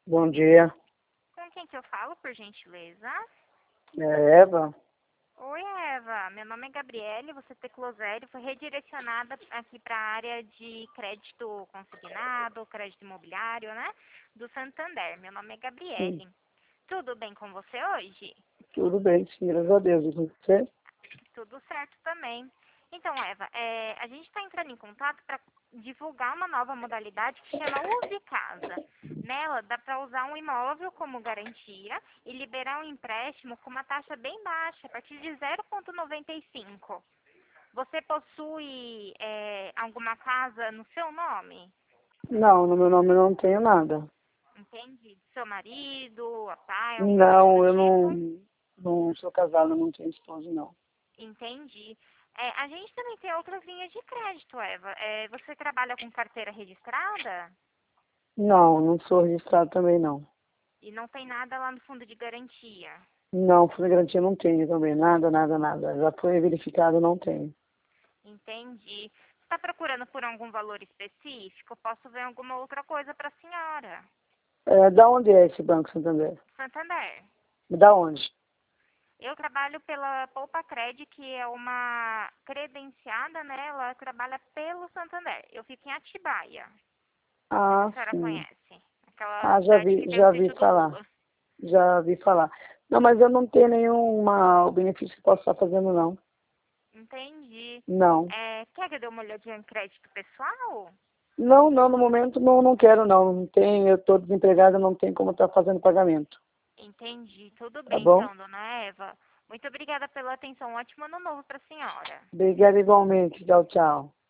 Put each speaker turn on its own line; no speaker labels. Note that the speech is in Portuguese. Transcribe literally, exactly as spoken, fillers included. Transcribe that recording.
Bom dia.
Com quem que eu falo, por gentileza?
É Eva?
Oi, Eva. Meu nome é Gabriele, você teclou zero, foi redirecionada aqui para a área de crédito consignado, crédito imobiliário, né? Do Santander. Meu nome é
Sim.
Gabriele. Tudo bem com você hoje?
Tudo bem, sim, graças a Deus. E com você?
Tudo certo também. Então, Eva, é, a gente está entrando em contato para divulgar uma nova modalidade que chama Use Casa. Nela, dá para usar um imóvel como garantia e liberar um empréstimo com uma taxa bem baixa, a partir de zero vírgula noventa e cinco. Você possui é, alguma casa no seu nome?
Não, no meu nome eu não tenho nada.
Entende? Seu marido, a pai, alguma coisa do
Não, eu
tipo?
não, não sou casada, não tenho esposo, não.
Entendi. É, a gente também tem outras linhas de crédito, Eva. É, você trabalha com carteira registrada?
Não, não sou registrado também, não.
E não tem nada lá no fundo de garantia?
Não, fundo de garantia não tenho também. Nada, nada, nada. Já foi verificado, não tenho.
Entendi. Você está procurando por algum valor específico? Posso ver alguma outra coisa para a senhora?
É, da onde é esse Banco Santander?
Santander.
Da onde?
Eu trabalho pela Poupa Cred, que é uma credenciada, né? Ela trabalha pelo Santander. Eu fico em Atibaia. Não sei se a
Ah,
senhora
sim.
conhece. Aquela
Ah, já
cidade que
vi,
tem o
já vi
sítio do
falar.
Lula.
Já vi falar. Não, mas eu não tenho nenhuma benefício que posso estar fazendo, não.
Entendi.
Não.
É, quer que eu dê uma olhadinha em crédito pessoal?
Não, não, no momento não, não quero não. Não tem, eu estou desempregada, não tem como estar fazendo pagamento.
Entendi. Tudo
Tá
bem
bom?
então, dona Eva. Muito obrigada pela atenção. Ótimo ano novo para a senhora.
Obrigada igualmente. Tchau, tchau.